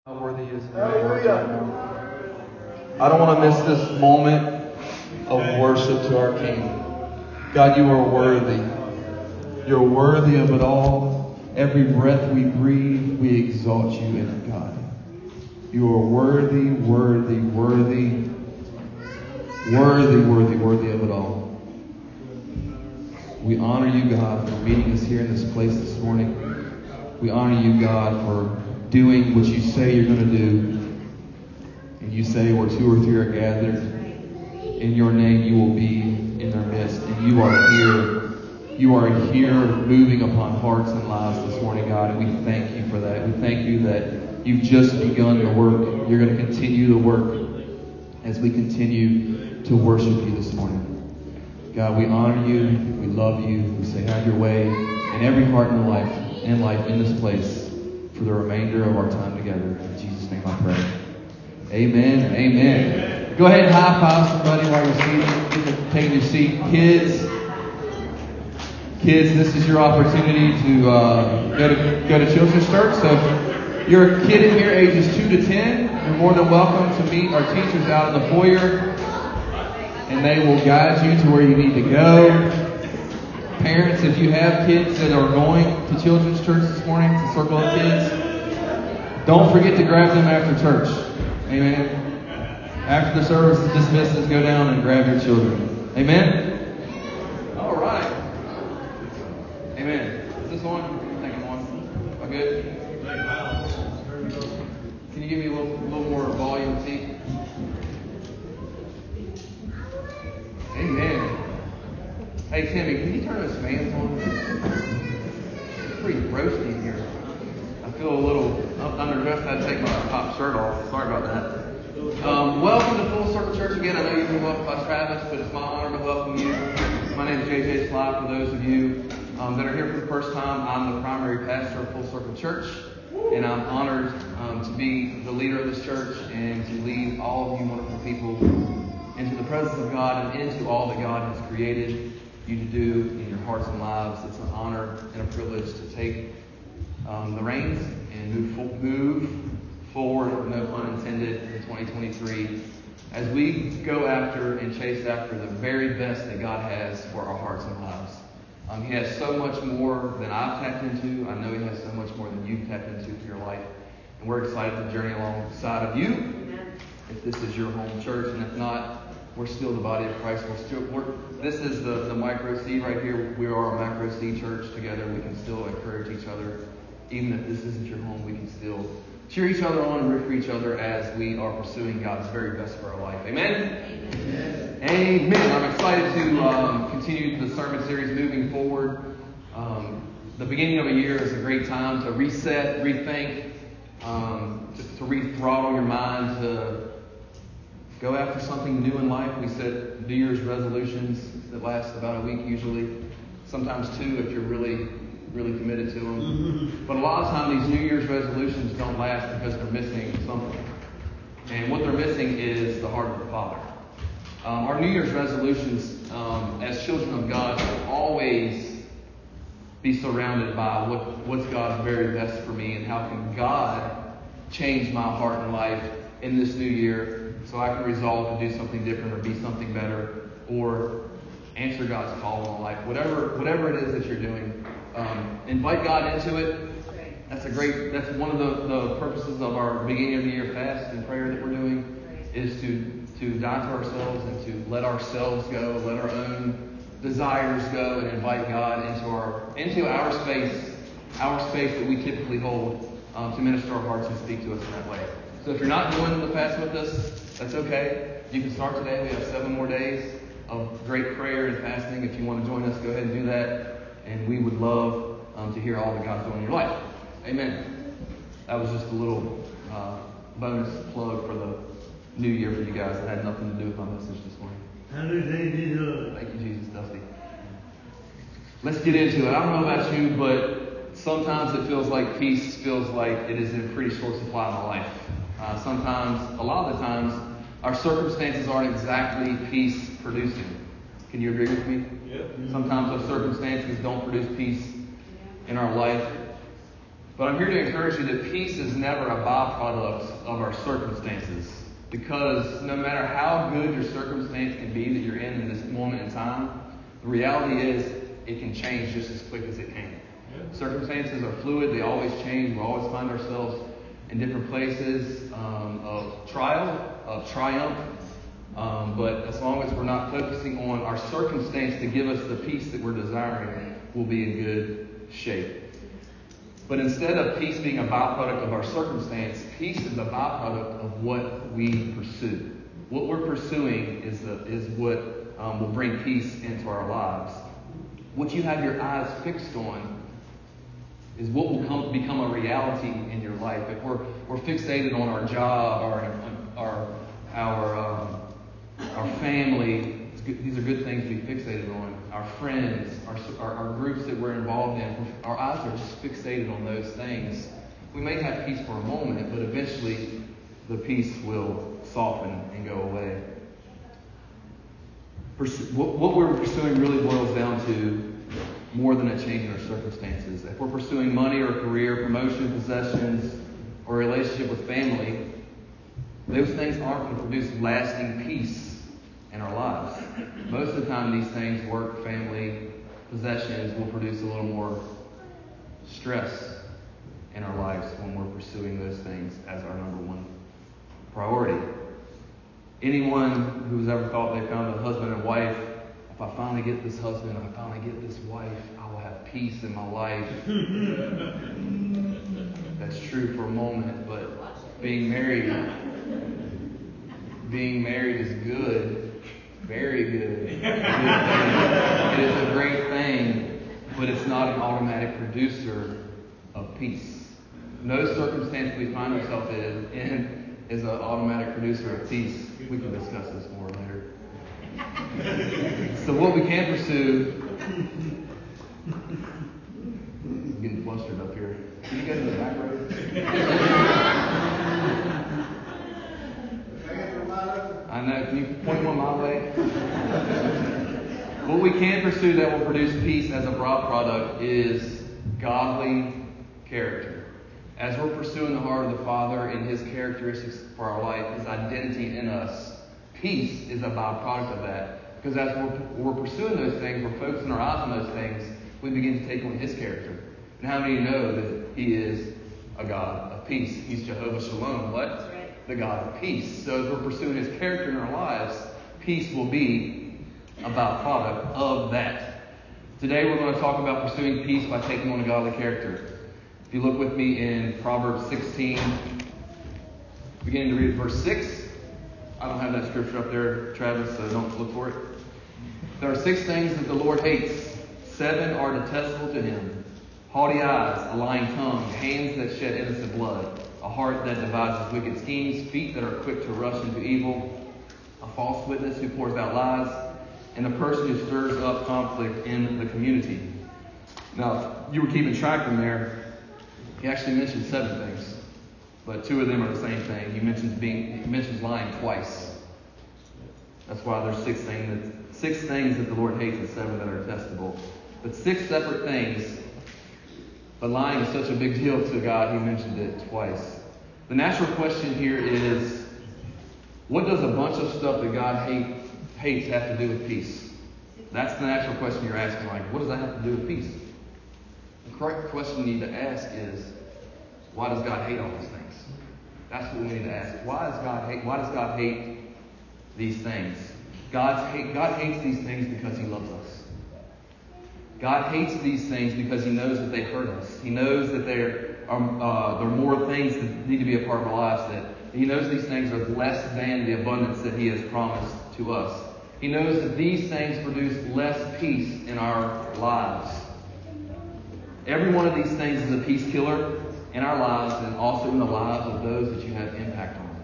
How worthy is the Lord right now. I don't want to miss this moment of worship to our King. God, you are worthy. You're worthy of it all. Every breath we breathe, we exalt you in it, God. You are worthy, worthy, worthy, worthy, worthy, worthy of it all. We honor you, God, for meeting us here in this place this morning. We honor you, God, for doing what you say you're going to do. And you say where two or three are gathered, in your name you will be in their midst. And you are here. You are here moving upon hearts and lives this morning, God. And we thank you for that. We thank you that you've just begun the work. You're going to continue the work as we continue to worship you this morning. God, we honor you. We love you. We say, have your way in every heart and life in this place for the remainder of our time together. In Jesus' name I pray. Amen. Amen. Go ahead and high five somebody while you're taking your seat. Kids, this is your opportunity to go to children's church. So if you're a kid in here, ages 2 to 10, you're more than welcome to meet our teachers out in the foyer, and they will guide you to where you need to go. Parents, if you have kids that are going to children's church this morning, to Circle of Kids, don't forget to grab them after church. Amen. After the service dismisses, go down and grab your children. Amen. All right. Amen. Is this on? I think I'm on. Am I good? Can you give me a little more volume, T? Amen. Hey, Timmy, can you turn those fans on? It's pretty roasty in here. I feel a little underdressed. I had to take my top shirt off. Sorry about that. Welcome to Full Circle Church again. I know you've been welcomed by Travis, but it's my honor to welcome you. My name is JJ Sly. For those of you that are here for the first time, I'm the primary pastor of Full Circle Church, and I'm honored to be the leader of this church and to lead all of you wonderful people into the presence of God and into all that God has created you to do in your hearts and lives. It's an honor and a privilege to take the reins and move forward, no pun intended, in 2023 as we go after and chase after the very best that God has for our hearts and lives. He has so much more than I've tapped into. I know He has so much more than you've tapped into for your life. And we're excited to journey alongside of you. Amen. If this is your home church, and if not, we're still the body of Christ. This is the micro seed right here. We are a macro seed church together. We can still encourage each other. Even if this isn't your home, we can still cheer each other on and root for each other as we are pursuing God's very best for our life. Amen? Amen. Amen. I'm excited to continue the sermon series moving forward. The beginning of a year is a great time to reset, rethink, to re-throttle your mind, to go after something new in life. We set New Year's resolutions that last about a week usually, sometimes 2 if you're really committed to them. But a lot of times these New Year's resolutions don't last because they're missing something. And what they're missing is the heart of the Father. Our New Year's resolutions as children of God should always be surrounded by what's God's very best for me and how can God change my heart and life in this new year so I can resolve to do something different or be something better or answer God's call in life. Whatever it is that you're doing, invite God into it. That's one of the purposes of our beginning of the year fast and prayer that we're doing is to die to ourselves and to let ourselves go, let our own desires go, and invite God into our space that we typically hold to minister our hearts and speak to us in that way. So if you're not doing the fast with us, that's okay. You can start today. We have 7 more days of great prayer and fasting. If you want to join us, go ahead and do that. And we would love to hear all that God's doing in your life. Amen. That was just a little bonus plug for the new year for you guys. It had nothing to do with my message this morning. Thank you, Jesus, Dusty. Let's get into it. I don't know about you, but sometimes it feels like peace feels like it is in pretty short supply in my life. A lot of the times, our circumstances aren't exactly peace producing. Can you agree with me? Yeah. Sometimes our circumstances don't produce peace in our life. But I'm here to encourage you that peace is never a byproduct of our circumstances. Because no matter how good your circumstance can be that you're in this moment in time, the reality is it can change just as quick as it can. Circumstances are fluid. They always change. We always find ourselves in different places of trial, of triumph. But as long as we're not focusing on our circumstance to give us the peace that we're desiring, we'll be in good shape. But instead of peace being a byproduct of our circumstance, peace is a byproduct of what we pursue. What we're pursuing is what will bring peace into our lives. What you have your eyes fixed on is what will become a reality in your life. If we're fixated on our job, our family, these are good things to be fixated on. Our friends, our groups that we're involved in, our eyes are just fixated on those things. We may have peace for a moment, but eventually the peace will soften and go away. What we're pursuing really boils down to more than a change in our circumstances. If we're pursuing money or career, promotion, possessions, or a relationship with family, those things aren't going to produce lasting peace in our lives. Most of the time these things, work, family, possessions, will produce a little more stress in our lives when we're pursuing those things as our number one priority. Anyone who's ever thought they found a husband and wife, if I finally get this husband, if I finally get this wife, I will have peace in my life. That's true for a moment, but being married is good. Very good. It is a great thing, but it's not an automatic producer of peace. No circumstance we find ourselves in is an automatic producer of peace. We can discuss this more later. So what we can pursue, I'm getting flustered up here. Can you go to the back row? I know. Can you point one my way? What we can pursue that will produce peace as a byproduct is godly character. As we're pursuing the heart of the Father and His characteristics for our life, His identity in us, peace is a byproduct of that. Because as we're pursuing those things, we're focusing our eyes on those things, we begin to take on His character. And how many know that He is a God of peace? He's Jehovah Shalom. What? The God of peace. So as we're pursuing His character in our lives, peace will be a byproduct of that. Today we're going to talk about pursuing peace by taking on a godly character. If you look with me in Proverbs 16, beginning to read verse 6. I don't have that scripture up there, Travis, so don't look for it. There are 6 things that the Lord hates. 7 are detestable to Him. Haughty eyes, a lying tongue, hands that shed innocent blood, a heart that devises wicked schemes, feet that are quick to rush into evil, a false witness who pours out lies, and a person who stirs up conflict in the community. Now, if you were keeping track in there, he actually mentioned 7 things, but 2 of them are the same thing. He mentions lying twice. That's why there's 6 things that the Lord hates and 7 that are detestable. But 6 separate things. But lying is such a big deal to God, He mentioned it twice. The natural question here is, what does a bunch of stuff that God hates have to do with peace? That's the natural question you're asking. Like, what does that have to do with peace? The correct question you need to ask is, why does God hate all these things? That's what we need to ask. Why does God hate these things? God hates these things because He loves us. God hates these things because He knows that they hurt us. He knows that there are more things that need to be a part of our lives. That He knows these things are less than the abundance that He has promised to us. He knows that these things produce less peace in our lives. Every one of these things is a peace killer in our lives and also in the lives of those that you have impact on.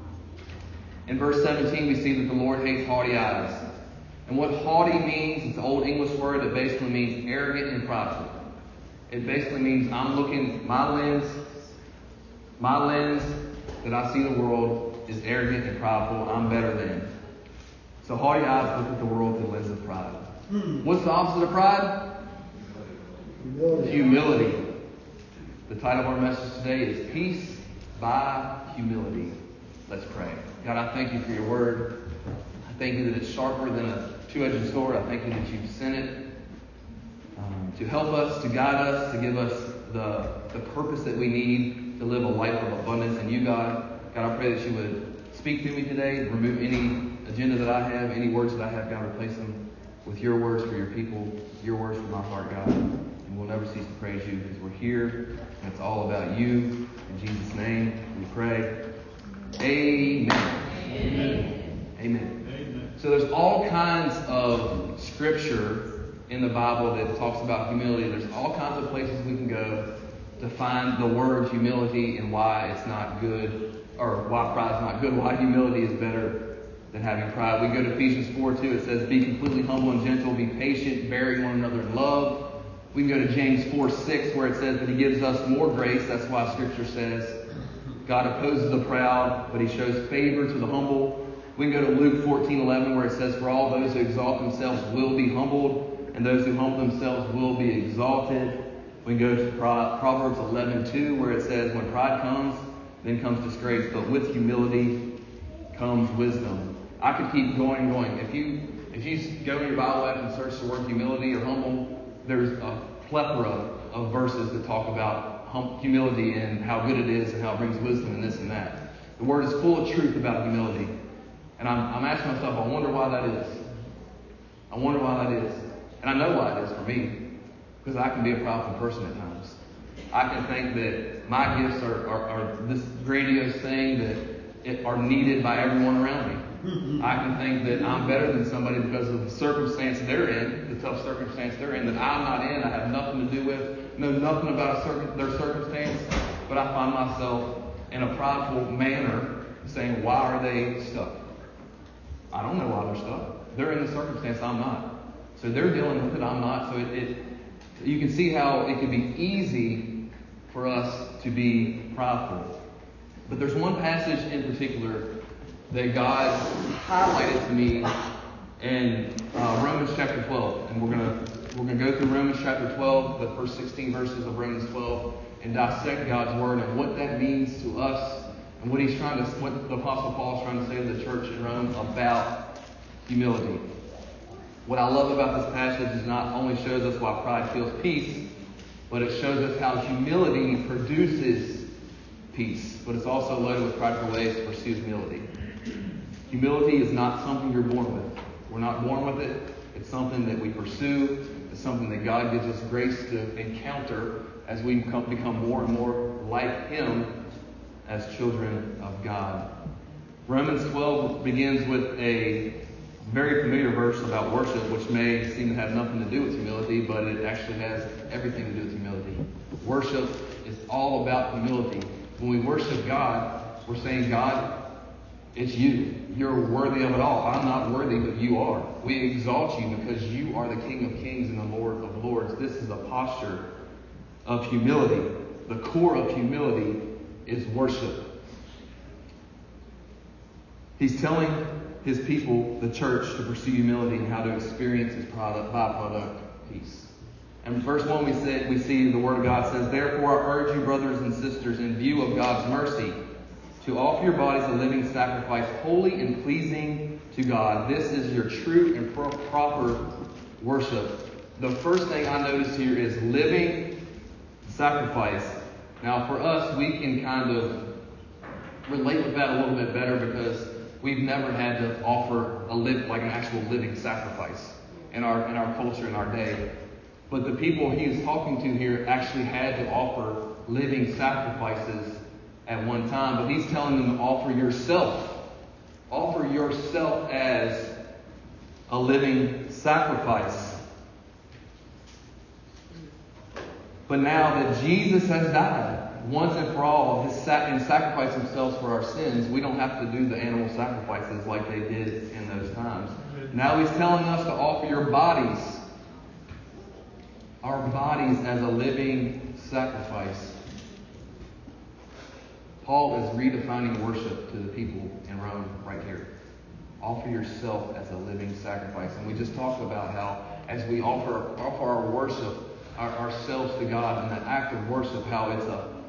In verse 17, we see that the Lord hates haughty eyes. And what haughty means, it's an old English word that basically means arrogant and prideful. It basically means I'm looking, my lens that I see the world is arrogant and prideful. I'm better than. So haughty eyes look at the world through the lens of pride. What's the opposite of pride? Humility. The title of our message today is Peace by Humility. Let's pray. God, I thank you for your word. I thank you that it's sharper than a two-edged sword. I thank you that you've sent it to help us, to guide us, to give us the purpose that we need to live a life of abundance in you, God. God, I pray that you would speak through me today, remove any agenda that I have, any words that I have, God, replace them with your words for your people, your words for my heart, God. And we'll never cease to praise you because we're here, and it's all about you. In Jesus' name, we pray. Amen. Amen. Amen. So there's all kinds of scripture in the Bible that talks about humility. There's all kinds of places we can go to find the word humility and why it's not good, or why pride is not good, why humility is better than having pride. We go to Ephesians 4:2. It says, be completely humble and gentle, be patient, bearing one another in love. We can go to James 4:6 where it says that he gives us more grace. That's why scripture says God opposes the proud, but he shows favor to the humble. We can go to Luke 14:11 where it says, for all those who exalt themselves will be humbled, and those who humble themselves will be exalted. We can go to Proverbs 11:2 where it says, when pride comes, then comes disgrace, but with humility comes wisdom. I could keep going and going. If you go in your Bible app and search the word humility or humble, there's a plethora of verses that talk about humility and how good it is and how it brings wisdom and this and that. The word is full of truth about humility. And I'm asking myself, I wonder why that is. I wonder why that is. And I know why it is for me. Because I can be a prideful person at times. I can think that my gifts are this grandiose thing that are needed by everyone around me. I can think that I'm better than somebody because of the circumstance they're in, the tough circumstance they're in, that I'm not in, I have nothing to do with, know nothing about their circumstance, but I find myself in a prideful manner saying, why are they stuck? I don't know why they're stuck. They're in the circumstance, I'm not. So they're dealing with it, I'm not. So you can see how it can be easy for us to be prideful. But there's one passage in particular that God highlighted to me in Romans chapter 12. And we're gonna go through Romans chapter 12, the first 16 verses of Romans 12, and dissect God's word and what that means to us and what the Apostle Paul is trying to say to the church in Rome about humility. What I love about this passage is not only shows us why pride feels peace, but it shows us how humility produces peace. But it's also loaded with practical ways to pursue humility. Humility is not something you're born with. We're not born with it. It's something that we pursue. It's something that God gives us grace to encounter as we become more and more like Him as children of God. Romans 12 begins with a very familiar verse about worship, which may seem to have nothing to do with humility, but it actually has everything to do with humility. Worship is all about humility. When we worship God, we're saying, God, it's you. You're worthy of it all. I'm not worthy, but you are. We exalt you because you are the King of Kings and the Lord of Lords. This is a posture of humility. The core of humility is worship. He's telling his people, the church, to pursue humility and how to experience his byproduct, peace. And verse 1 we see the Word of God says, therefore I urge you, brothers and sisters, in view of God's mercy, to offer your bodies a living sacrifice, holy and pleasing to God. This is your true and proper worship. The first thing I notice here is living sacrifice. Now for us, we can kind of relate with that a little bit better because we've never had to offer an actual living sacrifice in our culture, in our day. But the people he is talking to here actually had to offer living sacrifices at one time. But he's telling them to offer yourself. Offer yourself as a living sacrifice. But now that Jesus has died once and for all and sacrificed himself for our sins, we don't have to do the animal sacrifices like they did in those times. Now he's telling us to offer our bodies as a living sacrifice. Paul is redefining worship to the people in Rome right here. Offer yourself as a living sacrifice. And we just talked about how as we offer our worship, ourselves to God in that act of worship, how it's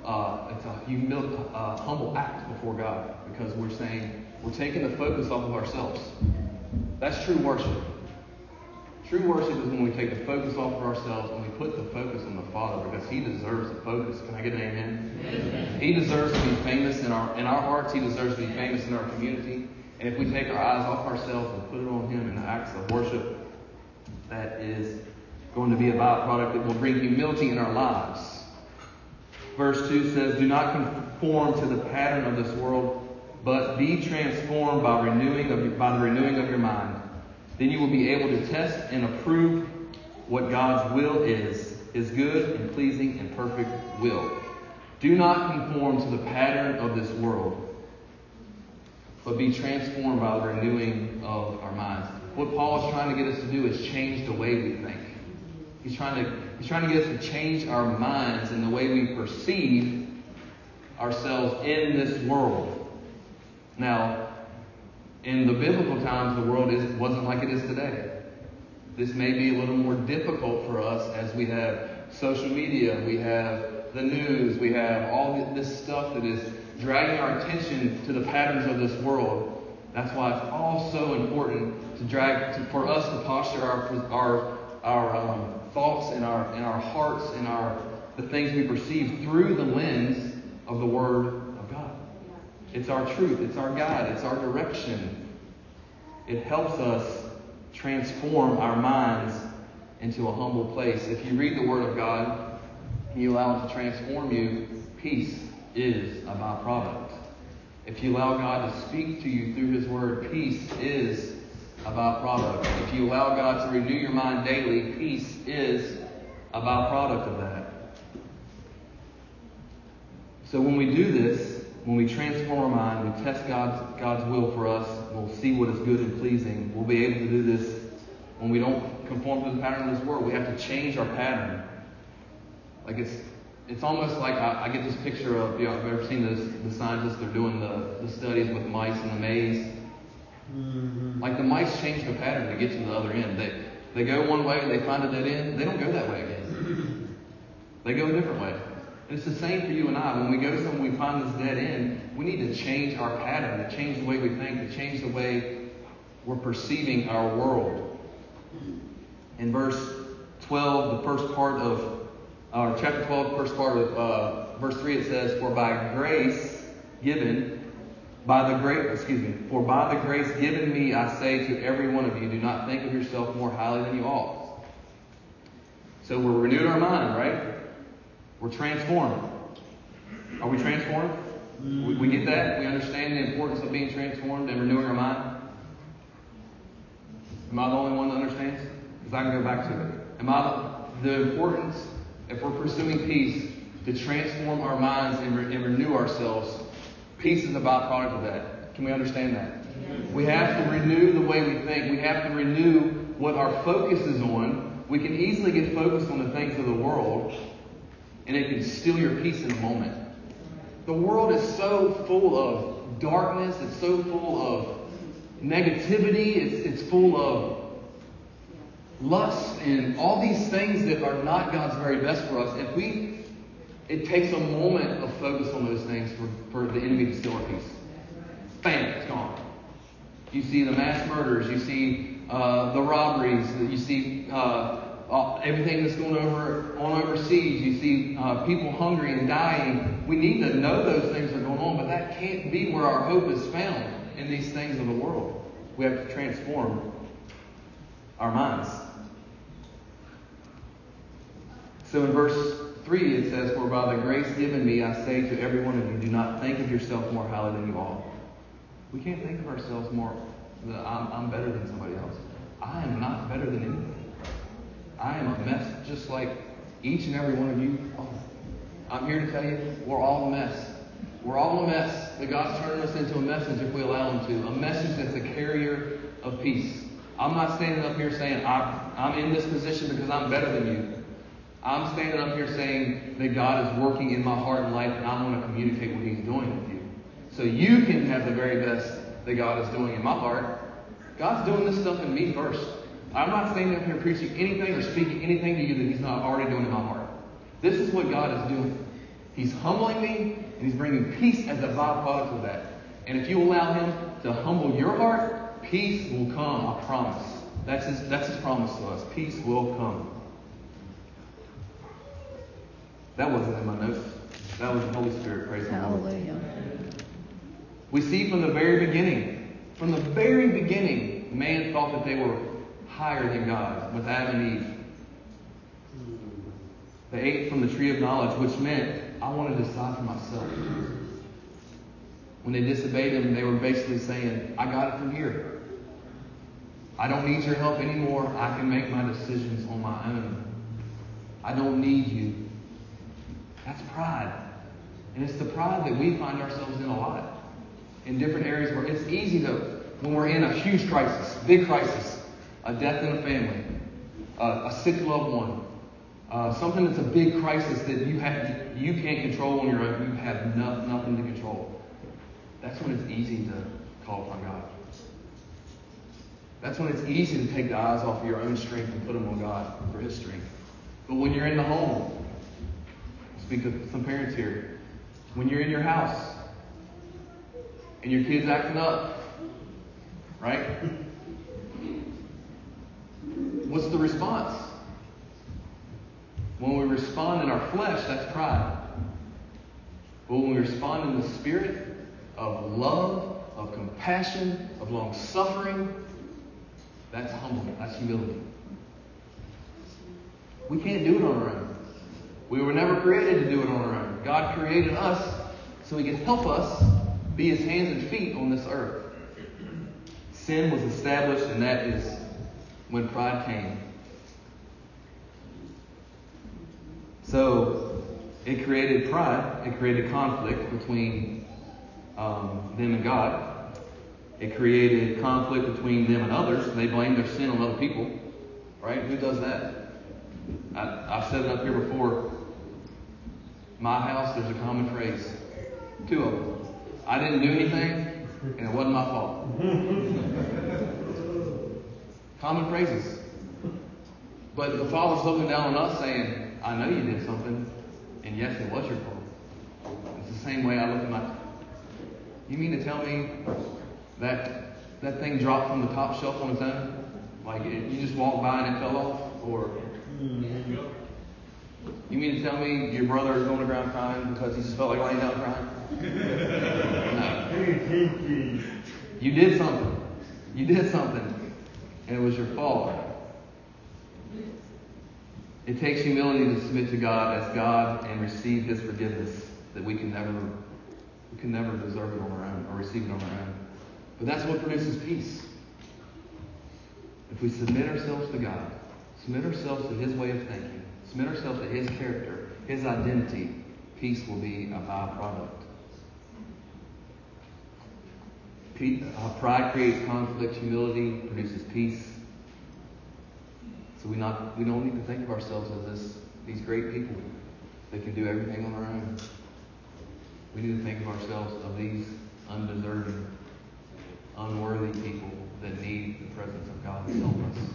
a humble act before God, because we're saying we're taking the focus off of ourselves. That's true worship. True worship is when we take the focus off of ourselves and we put the focus on the Father, because He deserves the focus. Can I get an amen? Amen. He deserves to be famous in our hearts. He deserves to be famous in our community. And if we take our eyes off ourselves and put it on Him in the acts of worship, that is going to be a byproduct that will bring humility in our lives. Verse 2 says, "Do not conform to the pattern of this world, but be transformed by the renewing of your mind. Then you will be able to test and approve what God's will is, His good and pleasing and perfect will." Do not conform to the pattern of this world, but be transformed by the renewing of our minds. What Paul is trying to get us to do is change the way we think. He's trying to get us to change our minds and the way we perceive ourselves in this world. Now, in the biblical times, the world wasn't like it is today. This may be a little more difficult for us as we have social media, we have the news, we have all this stuff that is dragging our attention to the patterns of this world. That's why it's all so important for us to posture our thoughts and our hearts and the things we perceive through the lens of the Word of God. It's our truth. It's our guide. It's our direction. It helps us transform our minds into a humble place. If you read the Word of God and you allow it to transform you, peace is a byproduct. If you allow God to speak to you through His Word, peace is a byproduct. If you allow God to renew your mind daily, peace is a byproduct of that. So when we do this, when we transform our mind, we test God's will for us, we'll see what is good and pleasing. We'll be able to do this when we don't conform to the pattern of this world. We have to change our pattern. Like it's almost like I get this picture of, I've ever seen the scientists, they're doing the studies with mice in the maze. Mm-hmm. Like the mice change the pattern to get to the other end. They go one way, they find a dead end, they don't go that way again. They go a different way. And it's the same for you and I. When we go somewhere, we find this dead end, we need to change our pattern, to change the way we think, to change the way we're perceiving our world. In verse 12, the first part of chapter 12, the first part of verse 3, it says, For by the grace given me, I say to every one of you, do not think of yourself more highly than you ought. So we're renewed our mind, right? We're transformed. Are we transformed? Mm-hmm. We get that? We understand the importance of being transformed and renewing our mind? Am I the only one that understands? Because I can go back to it. Am I the importance, if we're pursuing peace, to transform our minds and renew ourselves? Peace is a byproduct of that. Can we understand that? Yes. We have to renew the way we think. We have to renew what our focus is on. We can easily get focused on the things of the world, and it can steal your peace in a moment. The world is so full of darkness. It's so full of negativity. It's full of lust and all these things that are not God's very best for us. It takes a moment of focus on those things for the enemy to steal our peace. Bam, it's gone. You see the mass murders. You see the robberies. You see everything that's going on overseas. You see people hungry and dying. We need to know those things are going on, but that can't be where our hope is found, in these things of the world. We have to transform our minds. So in verse 3 it says, For by the grace given me, I say to every one of you, do not think of yourself more highly than you ought. We can't think of ourselves more that I'm better than somebody else. I am not better than anybody. I am a mess just like each and every one of you. Oh, I'm here to tell you, we're all a mess. We're all a mess. But God's turning us into a message if we allow Him to. A message that's a carrier of peace. I'm not standing up here saying I'm in this position because I'm better than you. I'm standing up here saying that God is working in my heart and life, and I want to communicate what He's doing with you. So you can have the very best that God is doing in my heart. God's doing this stuff in me first. I'm not standing up here preaching anything or speaking anything to you that He's not already doing in my heart. This is what God is doing. He's humbling me, and He's bringing peace as a byproduct of that. And if you allow Him to humble your heart, peace will come, I promise. That's His promise to us. Peace will come. That wasn't in my notes. That was the Holy Spirit. Praise the Lord. Hallelujah. We see from the very beginning, man thought that they were higher than God with Adam and Eve. They ate from the tree of knowledge, which meant, I want to decide for myself. When they disobeyed Him, they were basically saying, I got it from here. I don't need your help anymore. I can make my decisions on my own. I don't need you. That's pride. And it's the pride that we find ourselves in a lot. In different areas where it's easy to, when we're in a huge crisis, big crisis, a death in a family, a sick loved one, something that's a big crisis that you can't control on your own, you have nothing to control. That's when it's easy to call upon God. That's when it's easy to take the eyes off of your own strength and put them on God for His strength. But when you're in the home, I'll speak to some parents here. When you're in your house and your kid's acting up, right? What's the response? When we respond in our flesh, that's pride. But when we respond in the spirit of love, of compassion, of long-suffering, that's humble. That's humility. We can't do it on our own. We were never created to do it on our own. God created us so He could help us be His hands and feet on this earth. Sin was established, and that is when pride came. So it created pride. It created conflict between them and God. It created conflict between them and others. They blamed their sin on other people. Right? Who does that? I've said it up here before. My house, there's a common phrase. 2 of them. I didn't do anything, and it wasn't my fault. Common phrases. But the Father's looking down on us saying, I know you did something, and yes, it was your fault. It's the same way I look at my... You mean to tell me that thing dropped from the top shelf on its own? Like you just walked by and it fell off? Or... You mean to tell me your brother is on the ground crying because he just felt like laying down crying? No. You did something. You did something. And it was your fault. It takes humility to submit to God as God and receive His forgiveness that we can never deserve it on our own or receive it on our own. But that's what produces peace. If we submit ourselves to God, submit ourselves to His way of thinking, submit ourselves to His character, His identity, peace will be a byproduct. Pride creates conflict. Humility produces peace. So we don't need to think of ourselves as these great people that can do everything on our own. We need to think of ourselves as these undeserving, unworthy people that need the presence of God to help us.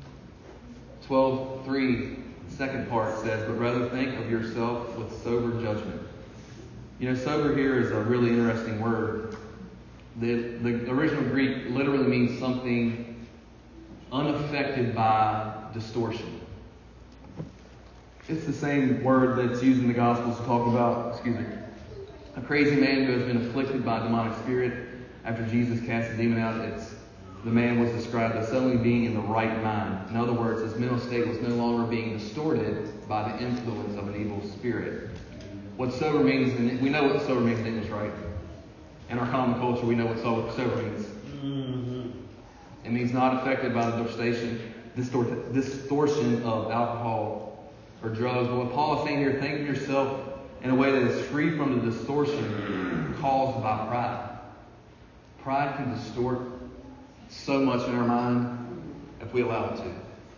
12:3, the second part says, but rather think of yourself with sober judgment. Sober here is a really interesting word. The original Greek literally means something unaffected by distortion. It's the same word that's used in the Gospels to talk about, a crazy man who has been afflicted by a demonic spirit. After Jesus cast the demon out, the man was described as suddenly being in the right mind. In other words, his mental state was no longer being distorted by the influence of an evil spirit. What sober means, and we know what sober means in English, right? In our common culture, we know what sober means. Mm-hmm. It means not affected by the distortion of alcohol or drugs. But what Paul is saying here, think of yourself in a way that is free from the distortion caused by pride. Pride can distort so much in our mind if we allow it to.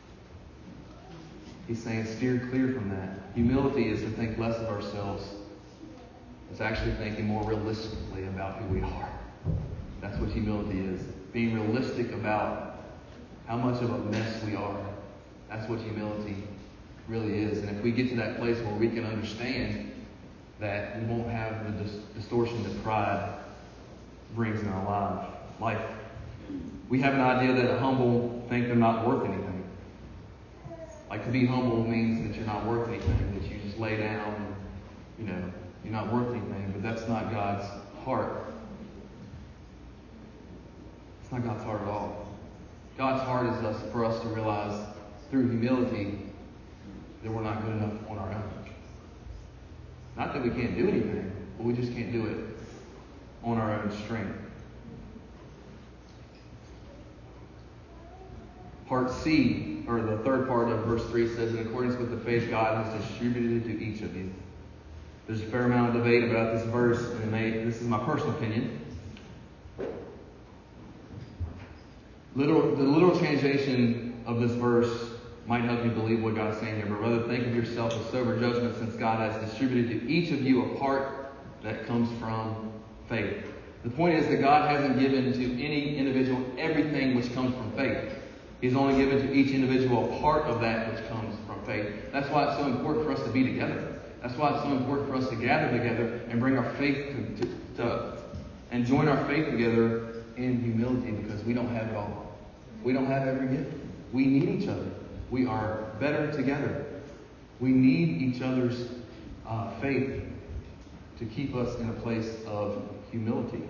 He's saying steer clear from that. Humility is to think less of ourselves. It's actually thinking more realistically about who we are. That's what humility is. Being realistic about how much of a mess we are. That's what humility really is. And if we get to that place where we can understand that, we won't have the distortion that pride brings in our life. We have an idea that the humble think they're not worth anything. Like, to be humble means that you're not worth anything, that you just lay down and, you're not worth anything. But that's not God's heart. It's not God's heart at all. God's heart is for us to realize through humility that we're not good enough on our own. Not that we can't do anything, but we just can't do it on our own strength. Part C, or the third part of verse 3 says, in accordance with the faith God has distributed to each of you. There's a fair amount of debate about this verse, and this is my personal opinion. The literal translation of this verse might help you believe what God's saying here, but rather think of yourself with sober judgment, since God has distributed to each of you a part that comes from faith. The point is that God hasn't given to any individual everything which comes from faith. He's only given to each individual a part of that which comes from faith. That's why it's so important for us to be together. That's why it's so important for us to gather together and bring our faith and join our faith together in humility, because we don't have it all. We don't have every gift. We need each other. We are better together. We need each other's faith to keep us in a place of humility.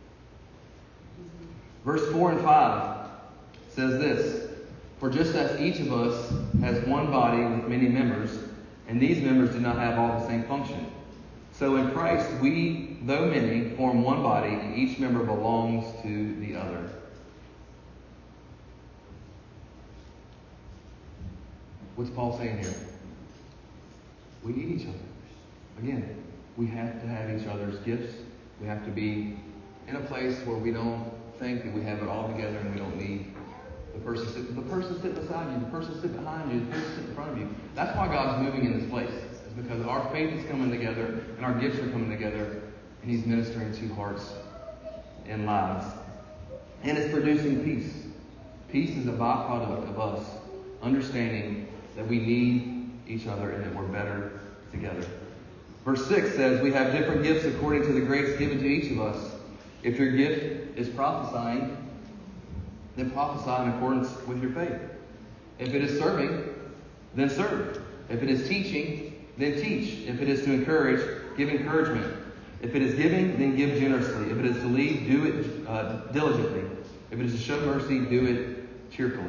Verse 4 and 5 says this: for just as each of us has one body with many members, and these members do not have all the same function, so in Christ we, though many, form one body, and each member belongs to the other. What's Paul saying here? We need each other. Again, we have to have each other's gifts. We have to be in a place where we don't think that we have it all together and we don't need the person sitting beside you, the person sitting behind you, the person sitting in front of you. That's why God's moving in this place. It's because our faith is coming together and our gifts are coming together, and He's ministering to hearts and lives. And it's producing peace. Peace is a byproduct of us understanding that we need each other and that we're better together. Verse 6 says, we have different gifts according to the grace given to each of us. If your gift is prophesying, then prophesy in accordance with your faith. If it is serving, then serve. If it is teaching, then teach. If it is to encourage, give encouragement. If it is giving, then give generously. If it is to lead, do it diligently. If it is to show mercy, do it cheerfully.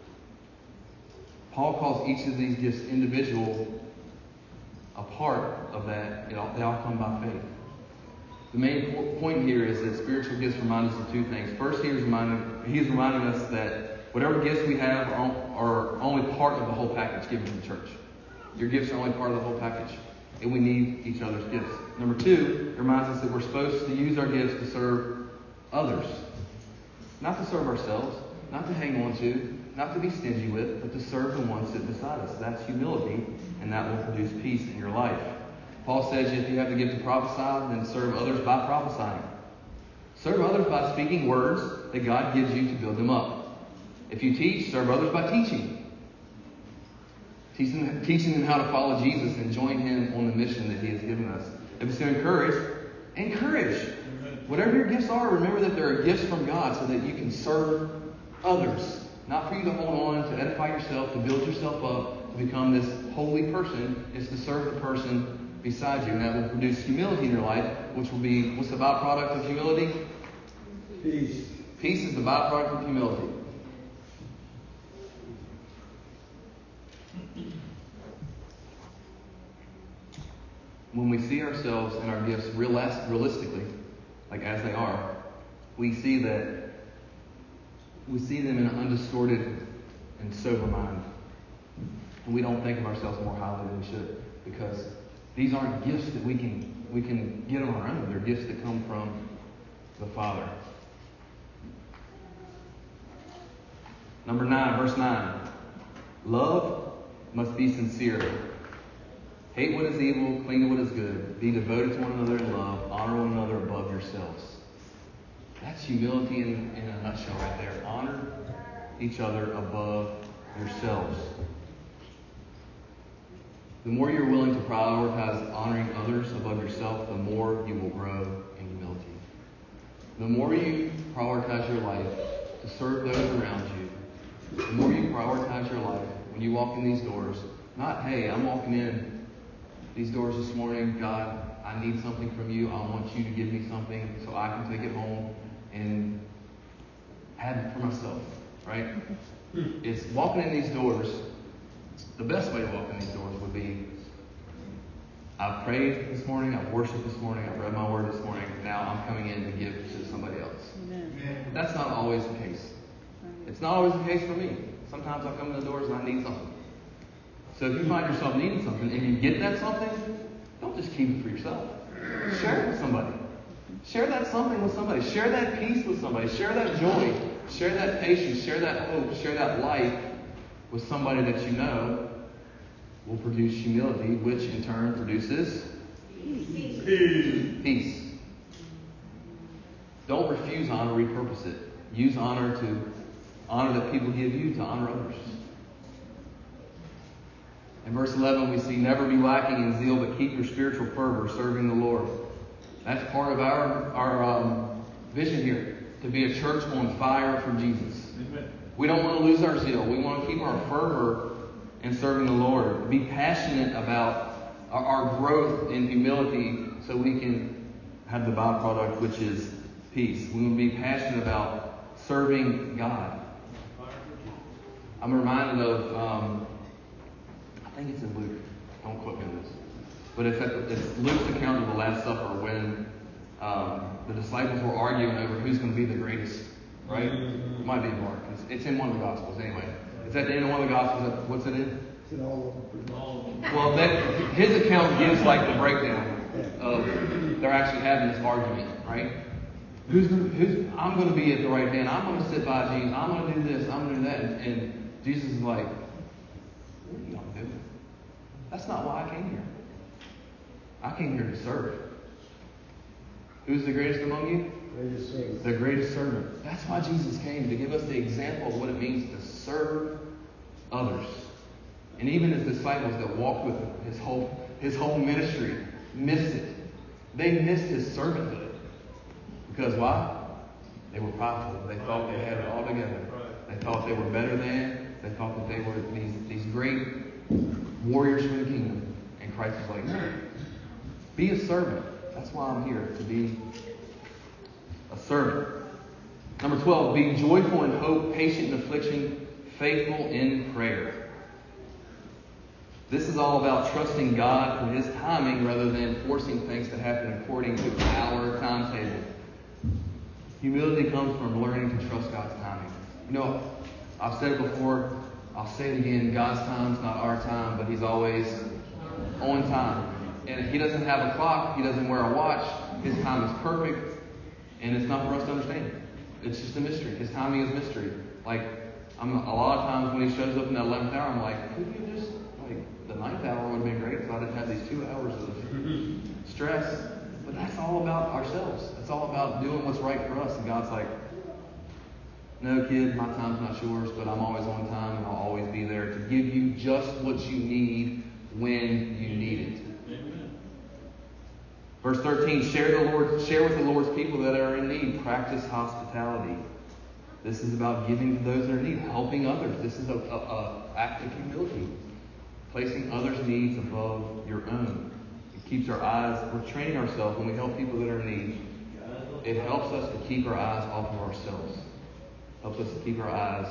Paul calls each of these gifts individual, a part of that. They all come by faith. The main point here is that spiritual gifts remind us of two things. First, he is reminding us that whatever gifts we have are only part of the whole package given to the church. Your gifts are only part of the whole package, and we need each other's gifts. Number two, it reminds us that we're supposed to use our gifts to serve others. Not to serve ourselves, not to hang on to, not to be stingy with, but to serve the one sitting beside us. That's humility, and that will produce peace in your life. Paul says if you have the gift to prophesy, then serve others by prophesying. Serve others by speaking words that God gives you to build them up. If you teach, serve others by teaching. Teaching them how to follow Jesus and join Him on the mission that He has given us. If it's to encourage. Whatever your gifts are, remember that there are gifts from God so that you can serve others. Not for you to hold on, to edify yourself, to build yourself up, to become this holy person. It's to serve the person beside you. And that will produce humility in your life, which will be, what's the byproduct of humility? Peace. Peace is the byproduct of humility. When we see ourselves and our gifts realistically, like as they are, we see them in an undistorted and sober mind. And we don't think of ourselves more highly than we should, because these aren't gifts that we can get on our own. They're gifts that come from the Father. Number 9, verse 9. Love must be sincere. Hate what is evil, cling to what is good. Be devoted to one another in love. Honor one another above yourselves. That's humility in a nutshell right there. Honor each other above yourselves. The more you're willing to prioritize honoring others above yourself, the more you will grow in humility. The more you prioritize your life to serve those around you, the more you prioritize your life when you walk in these doors, not, hey, I'm walking in these doors this morning, God, I need something from you. I want you to give me something so I can take it home and have it for myself, right? It's walking in these doors. The best way to walk in these doors would be, I've prayed this morning, I've worshiped this morning, I've read my word this morning, now I'm coming in to give to somebody else. Amen. That's not always the case. It's not always the case for me. Sometimes I come to the doors and I need something. So if you find yourself needing something and you get that something, don't just keep it for yourself. Share it with somebody. Share that something with somebody. Share that peace with somebody. Share that joy. Share that patience. Share that hope. Share that light with somebody that you know will produce humility, which in turn produces peace. Don't refuse honor, repurpose it. Use honor to honor that people give you to honor others. In verse 11 we see, never be lacking in zeal, but keep your spiritual fervor serving the Lord. That's part of our vision here, to be a church on fire for Jesus. Amen. We don't want to lose our zeal. We want to keep our fervor in serving the Lord. Be passionate about our growth in humility so we can have the byproduct, which is peace. We will be passionate about serving God. I'm reminded of, I think it's in Luke. Don't quote me on this. But it's Luke's account of the Last Supper when the disciples were arguing over who's going to be the greatest. Right? It might be Mark. It's in one of the Gospels anyway. It's at the end of one of the Gospels. What's it in? It's in all of them. Well, his account gives like the breakdown of they're actually having this argument, right? I'm going to be at the right hand. I'm going to sit by Jesus. I'm going to do this. I'm going to do that. And Jesus is like, what are y'all doing? That's not why I came here. I came here to serve. Who's the greatest among you? The greatest servant. That's why Jesus came, to give us the example of what it means to serve others. And even his disciples that walked with him, his whole ministry, missed it. They missed his servanthood. Because why? They were prideful. They thought they had it all together. They thought they were better than. They thought that they were these great warriors for the kingdom. And Christ was like, no. Be a servant. That's why I'm here, to be a servant. Number 12, be joyful in hope, patient in affliction, faithful in prayer. This is all about trusting God for his timing rather than forcing things to happen according to our timetable. Humility comes from learning to trust God's timing. You know, I've said it before, I'll say it again, God's time's not our time, but he's always on time. And he doesn't have a clock, he doesn't wear a watch, his time is perfect, and it's not for us to understand. It's just a mystery. His timing is mystery. Like, a lot of times when he shows up in that 11th hour, I'm like, could you just, the 9th hour would have been great if I didn't have these 2 hours of stress. But that's all about ourselves. It's all about doing what's right for us. And God's like, no, kid, my time's not yours, but I'm always on time and I'll always be there to give you just what you need when you need it. Amen. Verse 13, share with the Lord's people that are in need. Practice hospitality. This is about giving to those that are in need, helping others. This is an act of humility. Placing others' needs above your own. It keeps our eyes, we're training ourselves when we help people that are in need. It helps us to keep our eyes off of ourselves. Helps us to keep our eyes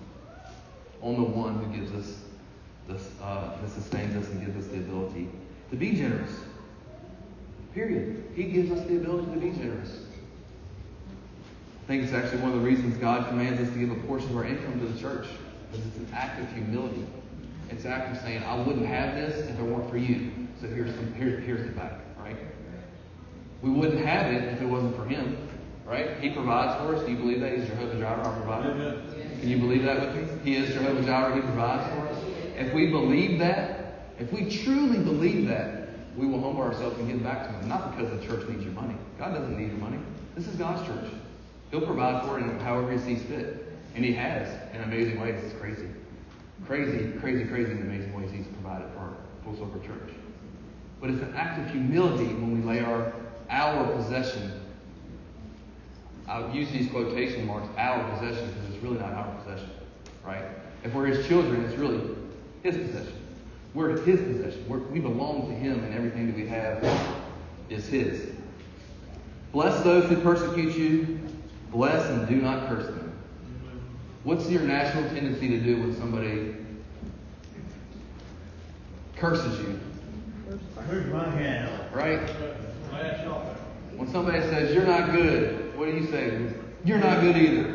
on the one who gives us this, that sustains us and gives us the ability to be generous. Period. He gives us the ability to be generous. I think it's actually one of the reasons God commands us to give a portion of our income to the church. Because it's an act of humility. It's an act of saying, I wouldn't have this if it weren't for you. So here's the back, right? We wouldn't have it if it wasn't for him, right? He provides for us. Do you believe that? He's Jehovah Jireh, our provider. Can you believe that with me? He is Jehovah Jireh. He provides for us. If we believe that, if we truly believe that, we will humble ourselves and give back to him. Not because the church needs your money. God doesn't need your money. This is God's church. He'll provide for it however he sees fit. And He has in amazing ways. It's crazy. Crazy, crazy, crazy in amazing ways He's provided for our Full Circle Church. But it's an act of humility when we lay our possession. I'll use these quotation marks, our possession, because it's really not our possession, right? If we're His children, it's really His possession. We're His possession. We belong to Him, and everything that we have is His. Bless those who persecute you. Bless and do not curse them. What's your natural tendency to do when somebody curses you? Where's my hand? Right? When somebody says, you're not good, what do you say? You're not good either.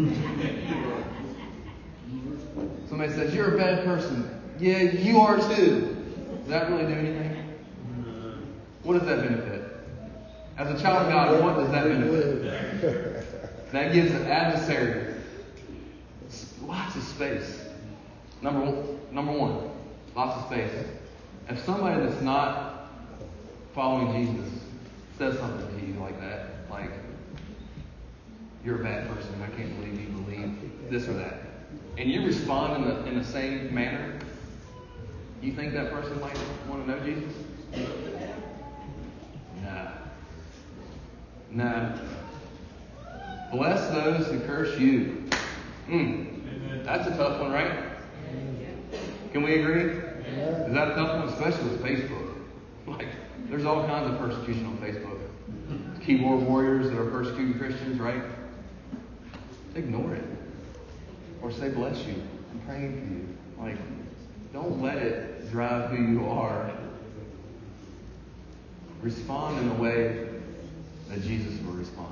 Somebody says, you're a bad person. Yeah, you are too. Does that really do anything? What does that benefit? As a child of God, what does that benefit? That gives an adversary lots of space. Number one, lots of space. If somebody that's not following Jesus says something to you like that, like, you're a bad person, I can't believe you believe this or that, and you respond in the same manner, you think that person might want to know Jesus? Nah. Bless those who curse you. That's a tough one, right? Can we agree? Is that a tough one? Especially with Facebook. Like, there's all kinds of persecution on Facebook. Keyboard warriors that are persecuting Christians, right? Ignore it. Or say, bless you. I'm praying for you. Like, don't let it drive who you are. Respond in a way that Jesus will respond.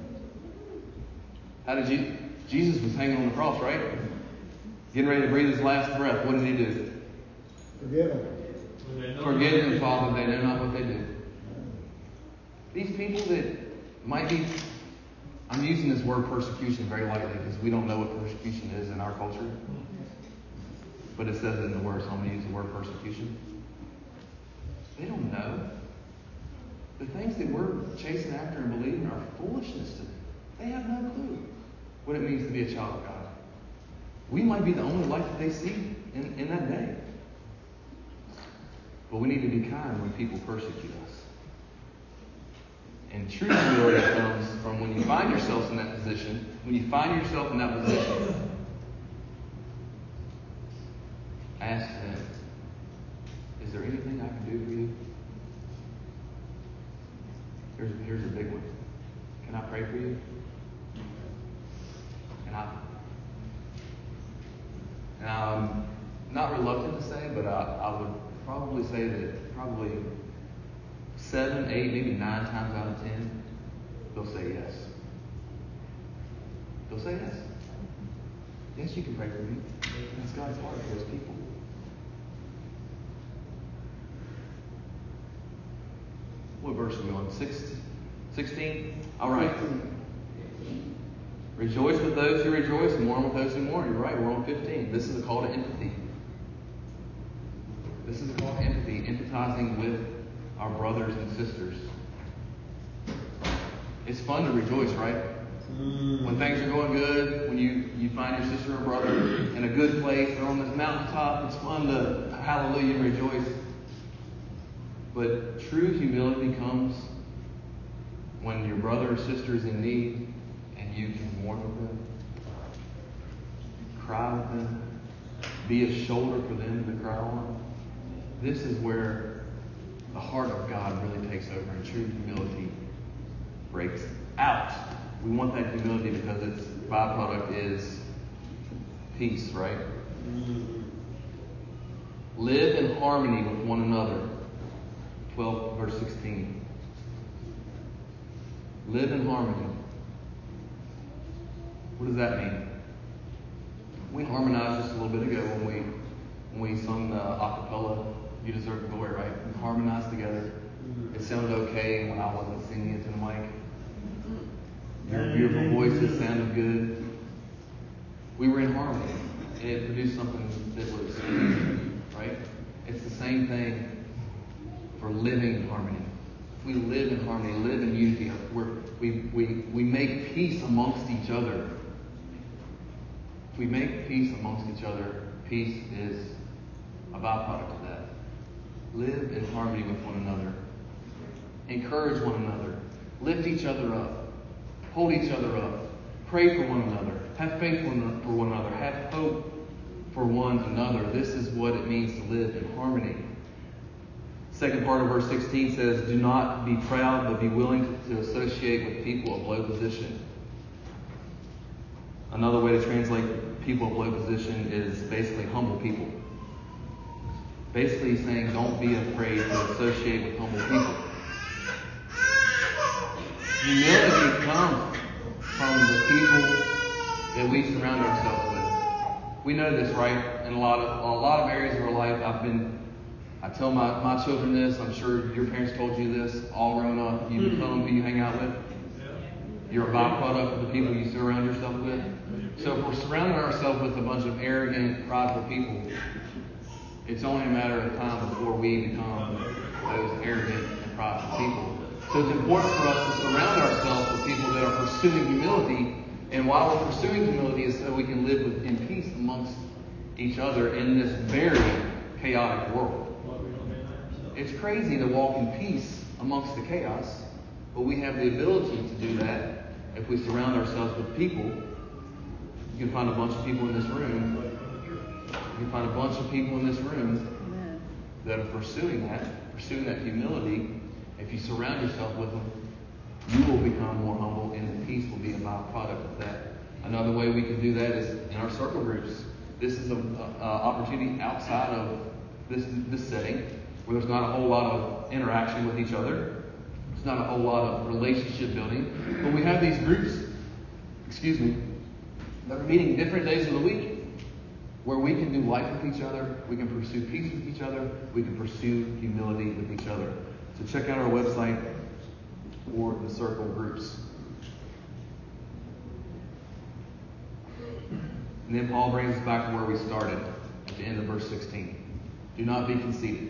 How did Jesus was hanging on the cross, right? Getting ready to breathe his last breath. What did he do? Forgive them. Forgive them, Father, they know not what they do. These people that might be, I'm using this word persecution very lightly because we don't know what persecution is in our culture. But it says it in the word, so I'm going to use the word persecution. They don't know. The things that we're chasing after and believing are foolishness to them. They have no clue what it means to be a child of God. We might be the only light that they see in that day. But we need to be kind when people persecute us. And true humility comes from when you find yourself in that position. When you find yourself in that position, ask them, is there anything I can do for you? Here's a big one. Can I pray for you? And I'm not reluctant to say, but I would probably say that probably 7, 8, maybe 9 times out of 10, they'll say yes. They'll say yes. Yes, you can pray for me. That's God's heart for His people. What verse are we on? 16? All right. Rejoice with those who rejoice and mourn with those who mourn. You're right, we're on 15. This is a call to empathy. This is a call to empathy, empathizing with our brothers and sisters. It's fun to rejoice, right? When things are going good, when you find your sister or brother in a good place, they're on this mountaintop, it's fun to hallelujah and rejoice. But true humility comes when your brother or sister is in need and you can mourn with them, cry with them, be a shoulder for them to cry on. This is where the heart of God really takes over and true humility breaks out. We want that humility because its byproduct is peace, right? Live in harmony with one another. 12 verse 16. Live in harmony. What does that mean? We harmonized just a little bit ago when we sung the acapella, You Deserve the Glory, right? We harmonized together. It sounded okay when I wasn't singing it to the mic. Your beautiful voices sounded good. We were in harmony. And it produced something that was amazing, right? It's the same thing for living in harmony. If we live in harmony, live in unity, we make peace amongst each other. If we make peace amongst each other, peace is a byproduct of that. Live in harmony with one another. Encourage one another. Lift each other up. Hold each other up. Pray for one another. Have faith for one another. Have hope for one another. This is what it means to live in harmony. Second part of verse 16 says, do not be proud, but be willing to associate with people of low position. Another way to translate people of low position is basically humble people. Basically saying don't be afraid to associate with humble people. Humility comes from the people that we surround ourselves with. We know this, right? In a lot of areas of our life, I tell my children this, I'm sure your parents told you this, all growing up, you become who you hang out with. You're a byproduct of the people you surround yourself with. So if we're surrounding ourselves with a bunch of arrogant, prideful people, it's only a matter of time before we become those arrogant and prideful people. So it's important for us to surround ourselves with people that are pursuing humility. And while we're pursuing humility is so we can live in peace amongst each other in this very chaotic world. It's crazy to walk in peace amongst the chaos, but we have the ability to do that if we surround ourselves with people. You can find a bunch of people in this room. You can find a bunch of people in this room that are pursuing that humility. If you surround yourself with them, you will become more humble, and the peace will be a byproduct of that. Another way we can do that is in our circle groups. This is an opportunity outside of this setting where there's not a whole lot of interaction with each other. There's not a whole lot of relationship building. But we have these groups, that are meeting different days of the week where we can do life with each other, we can pursue peace with each other, we can pursue humility with each other. So check out our website for the circle groups. And then Paul brings us back to where we started at the end of verse 16. Do not be conceited.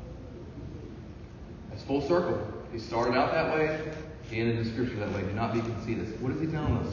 That's full circle. He started out that way, he ended the scripture that way. Do not be conceited. What is he telling us?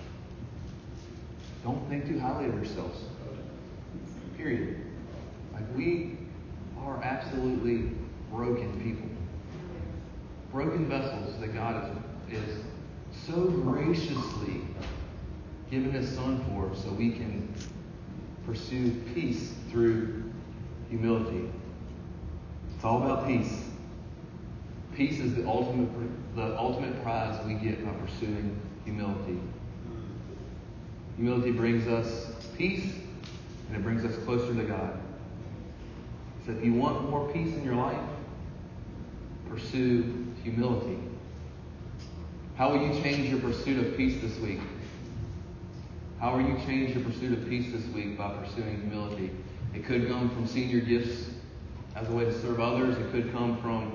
Don't think too highly of yourselves. Period. Like, we are absolutely broken people. Broken vessels that God is so graciously given His Son for, so we can pursue peace through humility. It's all about peace. Peace is the ultimate prize we get by pursuing humility. Humility brings us peace, and it brings us closer to God. So if you want more peace in your life, pursue humility. How will you change your pursuit of peace this week? How will you change your pursuit of peace this week by pursuing humility? It could come from seeing your gifts as a way to serve others. It could come from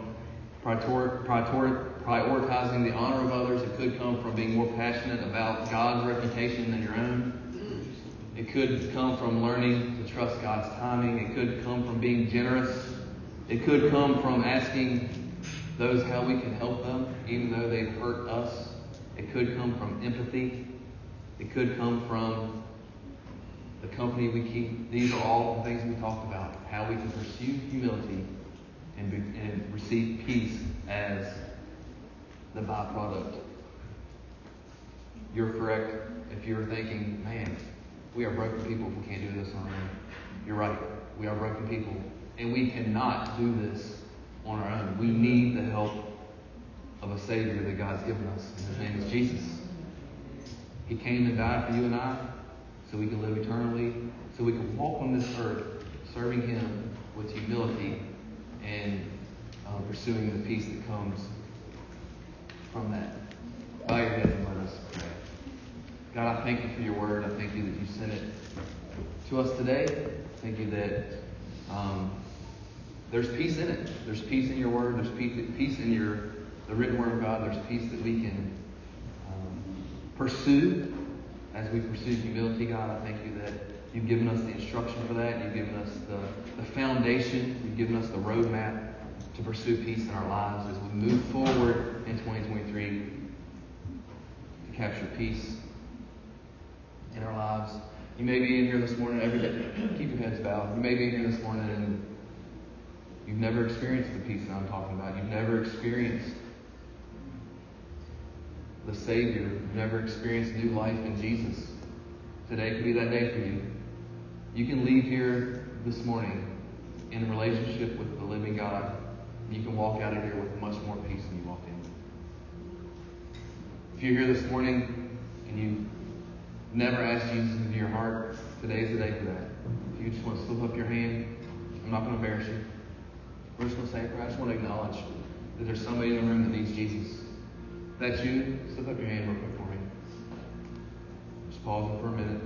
prioritizing the honor of others. It could come from being more passionate about God's reputation than your own. It could come from learning to trust God's timing. It could come from being generous. It could come from asking those how we can help them, even though they've hurt us. It could come from empathy. It could come from the company we keep. These are all the things we talked about. How we can pursue humility and receive peace as the byproduct. You're correct if you're thinking, man, we are broken people if we can't do this on our own. You're right. We are broken people. And we cannot do this on our own. We need the help of a Savior that God's given us. And His name is Jesus. He came and died for you and I so we can live eternally, so we can walk on this earth serving Him with humility and pursuing the peace that comes from that. Bow your head and let us pray. God, I thank you for your word. I thank you that you sent it to us today. Thank you that there's peace in it. There's peace in your word. There's peace in the written word of God. There's peace that we can pursue as we pursue humility. God, I thank you that you've given us the instruction for that. You've given us the foundation. You've given us the roadmap to pursue peace in our lives as we move forward in 2023 to capture peace in our lives. You may be in here this morning, keep your heads bowed. You may be in here this morning and you've never experienced the peace that I'm talking about. You've never experienced the Savior. You've never experienced new life in Jesus. Today could be that day for you. You can leave here this morning in a relationship with the living God. You can walk out of here with much more peace than you walked in. If you're here this morning and you never asked Jesus into your heart, today's the day for that. If you just want to slip up your hand, I'm not going to embarrass you. We're just going to say a prayer. I just want to acknowledge that there's somebody in the room that needs Jesus. If that's you, slip up your hand real quick for me. Just pause it for a minute.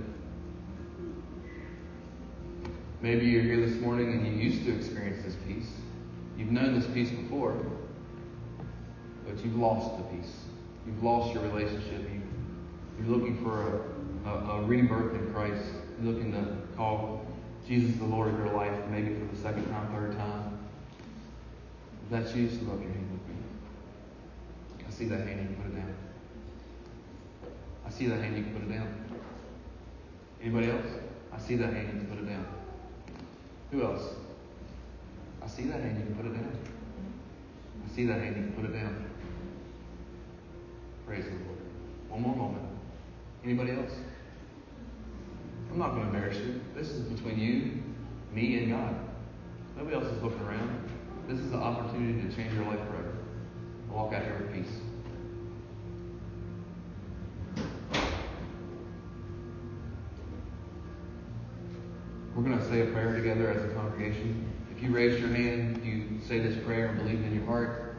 Maybe you're here this morning and you used to experience this peace. You've known this peace before, but you've lost the peace. You've lost your relationship. You're looking for a rebirth in Christ. You're looking to call Jesus the Lord of your life, maybe for the second time, third time. If that's you, slip up your hand with me. I see that hand, you can put it down. I see that hand, you can put it down. Anybody else? I see that hand, you can put it down. Who else? I see that hand, you can put it down. I see that hand, you can put it down. Praise the Lord. One more moment. Anybody else? I'm not going to embarrass you. This is between you, me, and God. Nobody else is looking around. This is an opportunity to change your life forever. Walk out here with peace. We're going to say a prayer together as a congregation. If you raise your hand, you say this prayer and believe it in your heart,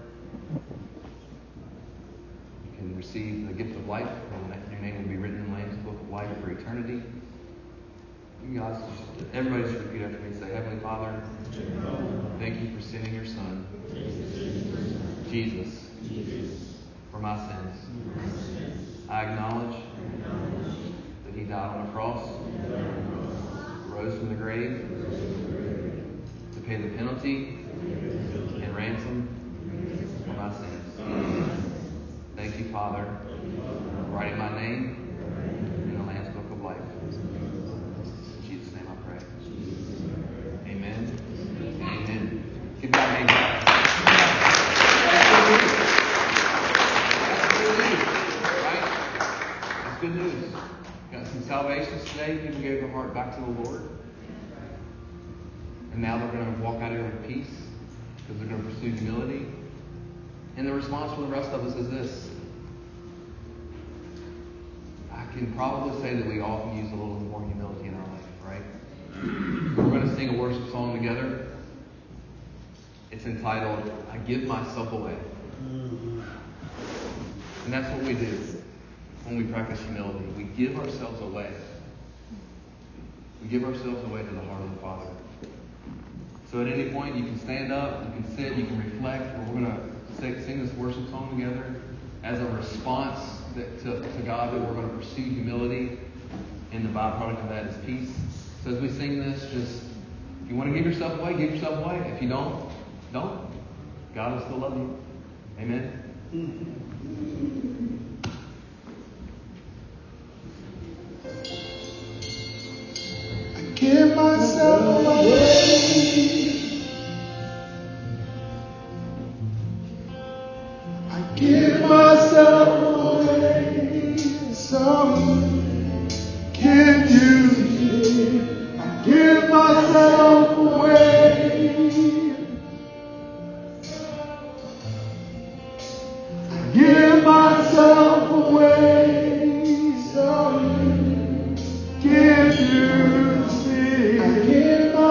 you can receive the gift of life. Your name will be written in the Lamb's Book of Life for eternity. You guys, everybody just repeat after me. Say, Heavenly Father, thank you for sending your Son, Jesus, for my sins. I acknowledge that He died on the cross, rose from the grave to pay the penalty and ransom for my sins. Thank you, Father, for writing my name in the Lamb's Book of Life. In Jesus' name I pray. Amen. Amen. Give God name. That's good news, right? That's good news. Got some salvations today. People gave their heart back to the Lord. And now they're going to walk out here with peace because they're going to pursue humility. And the response from the rest of us is this. I can probably say that we all can use a little more humility in our life, right? We're going to sing a worship song together. It's entitled, I Give Myself Away. And that's what we do when we practice humility. We give ourselves away. We give ourselves away to the heart of the Father. So at any point, you can stand up, you can sit, you can reflect, but we're going to sing this worship song together as a response to God, that we're going to pursue humility, and the byproduct of that is peace. So as we sing this, just, if you want to give yourself away, give yourself away. If you don't. God will still love you. Amen. I give myself away. I give myself away. So can you? I give myself away. I give myself away. So can you see? I give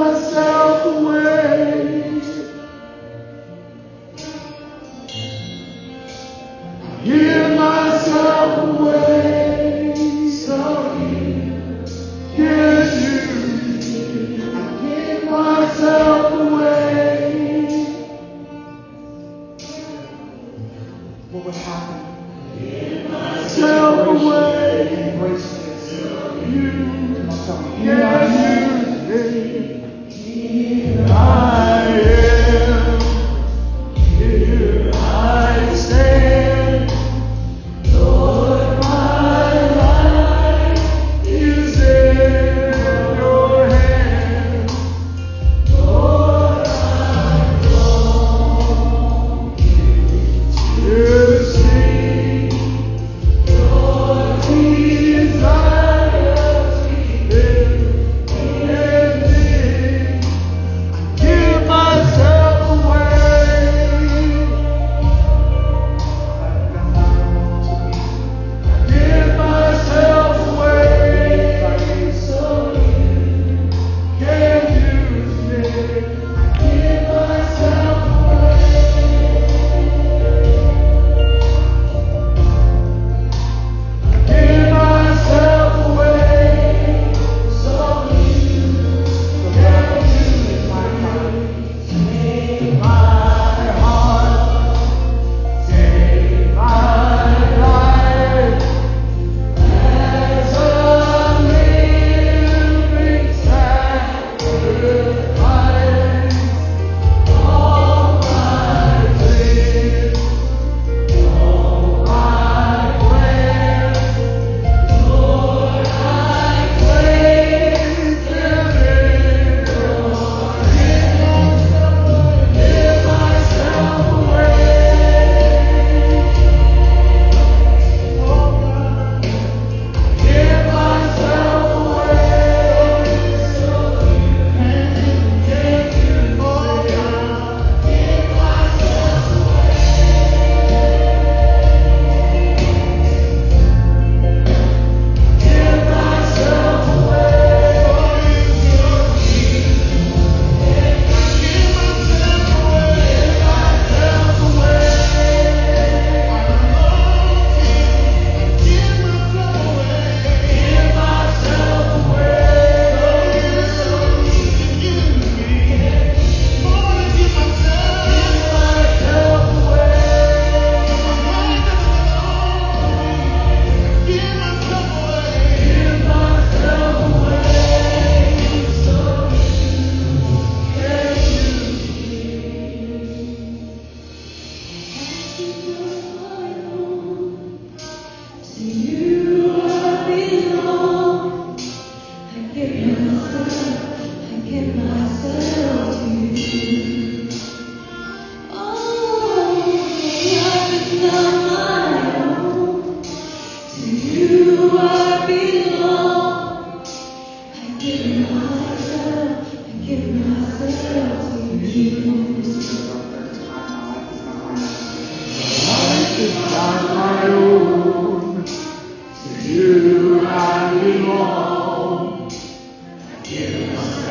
I belong. I give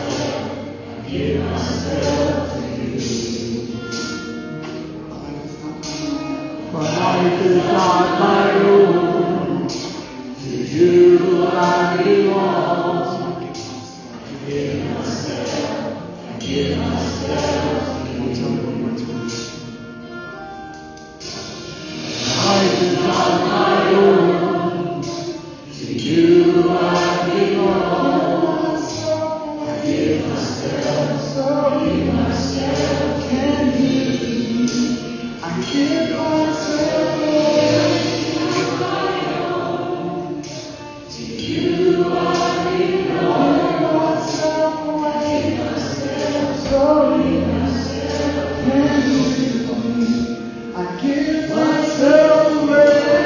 myself to you. My life is not my own. To you I belong. I give myself to you. Life is not my own. To you I belong. I give myself and you. I give myself away. To you I belong. Give myself so you can use me. I give myself away.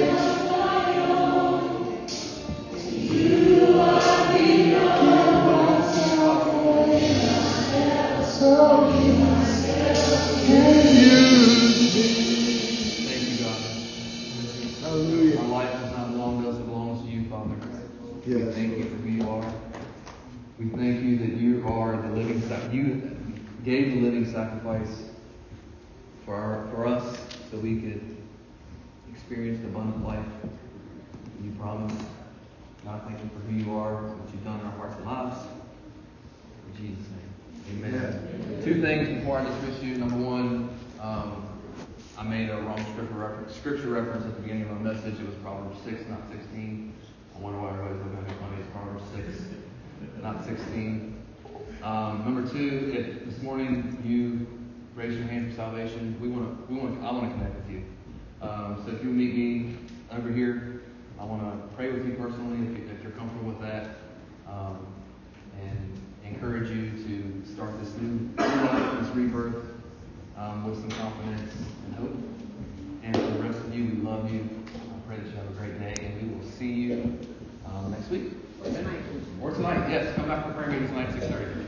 To you I belong. So you can use me. Thank you, God. Hallelujah. Our life does not belong to us, it belongs to you, Father. We Yes. thank you for who you are. We thank you that you are the living sacrifice. You gave the living sacrifice for us so we could experience the abundant life you promised. God, thank you for who you are, what you've done in our hearts and lives. In Jesus' name. Amen. Two things before I dismiss you. Number one, I made a wrong scripture reference at the beginning of my message. It was Proverbs 6, not 16. I wonder why everybody's looking at me funny. It's Proverbs 6, not 16. Number two, if this morning you raise your hand for salvation, I want to connect with you. So if you'll meet me over here, I want to pray with you personally if you're comfortable with that, and encourage you to start this new life, this rebirth, with some confidence and hope. And for the rest of you, we love you. I pray that you have a great day, and we will see you next week. Or tonight. Yes, come back for prayer meeting tonight, 6:30.